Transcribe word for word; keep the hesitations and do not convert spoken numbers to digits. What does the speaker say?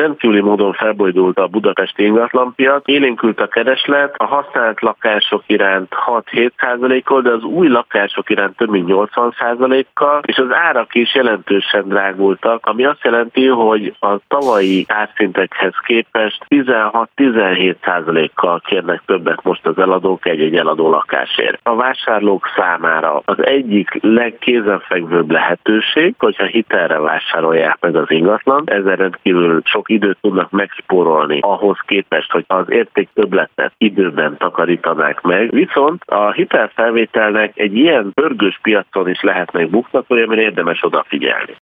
rendkívüli módon felbojdult a budapesti ingatlanpiac, élénkült a kereslet, a használt lakások iránt hat-hét százalékkal, de az új lakások iránt több mint nyolcvan százalékkal, és az árak is jelentősen drágultak, ami azt jelenti, hogy a tavalyi árszintekhez képest tizenhat-tizenhét százalékkal kérnek többet most az eladók egy-egy eladó lakásért. A vásárlók számára az egyik legkézenfekvőbb lehetőség, hogyha hitelre vásárolják meg az ingatlan, ezzel rendkívül sok időt tudnak megspórolni ahhoz képest, hogy az érték többletet időben takarítanák meg. Viszont a hitelfelvételnek egy ilyen pörgős piacon is lehet meg buktatója, amire érdemes odafigyelni.